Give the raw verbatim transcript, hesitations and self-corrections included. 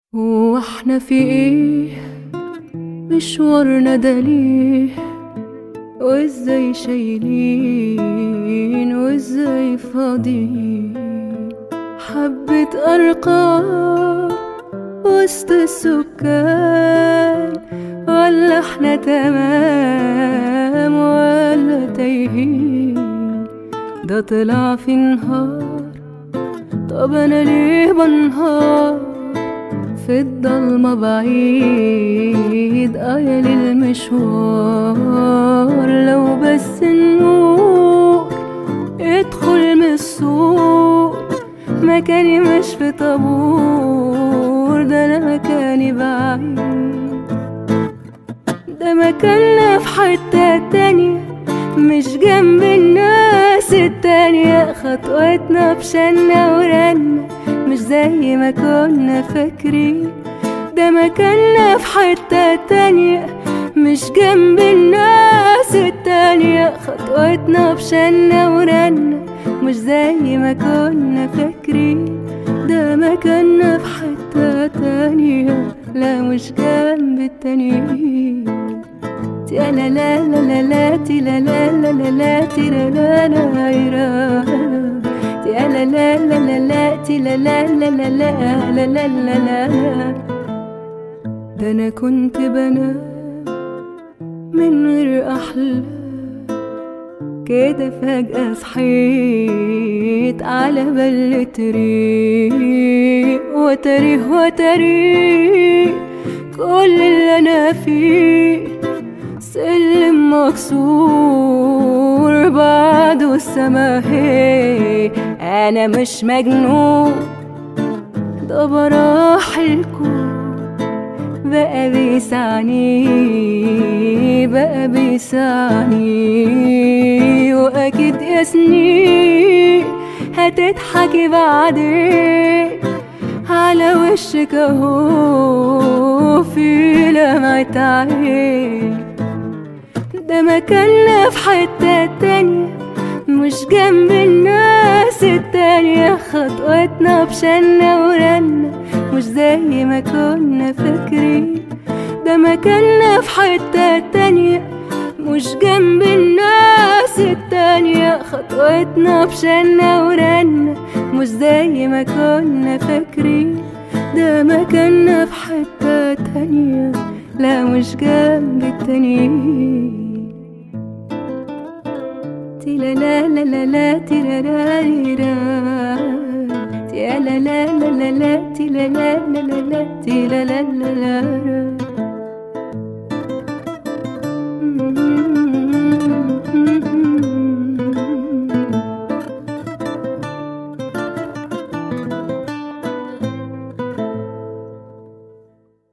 هو احنا في ايه؟ مشوارنا ده ليه؟ وازاي شايلين وازاي فاضيين؟ حبة ارقام وسط السكان، ولا احنا تمام ولا تايهين؟ ده طلع في نهار، طب انا ليه بنهار في الضلمة بعيد؟ آية للمشوار، لو بس النور ادخل من السور. مكاني مش في طابور، ده انا مكاني بعيد. ده مكاننا في حتة تانية، مش جنب الناس التانية. خطوتنا بشنا ورنا، مش زي ما كنا فاكرين. ده مكاننا في حتة تانية، مش جنب الناس التانية. خطوتنا بشنا ورنا، مش زي ما كنا فاكرين. ده مكاننا في حتة تانية، لا مش جنب التانيين. تي لا لا لا لا لا تي لا لا لا لا لا تي لا لا لا لا تي لا لا لا لا لا تي لا لا لا لا لا لا لا لا لا. ده انا كنت بنام من غير احلام، كده فجأة صحيت على بل طريق. وتاريخ وتاريخ كل اللي انا فيه، سلم مكسور بعده السما. هي انا مش مجنون، ده براح الكون بقى بيسعني، بقى بيسعني. واكيد يا سنين هتضحكي بعدين على وشك اهو في لمعة عين. ده مكاننا في حتة تانية، مش جنب الناس التانية. خطوتنا بشنا ورنا، مش زي ما كنا فاكرين. ده مكاننا في حتة تانية، مش جنب الناس التانية. خطوتنا بشنا ورنا، مش زي ما كنا فاكرين. ده مكاننا في حتة تانية، لا مش جنب التانيين. تي لا لا لا لا لا تي لا لا لا تي لا لا لا لا لا تي لا لا لا لا تي لا لا لا لا.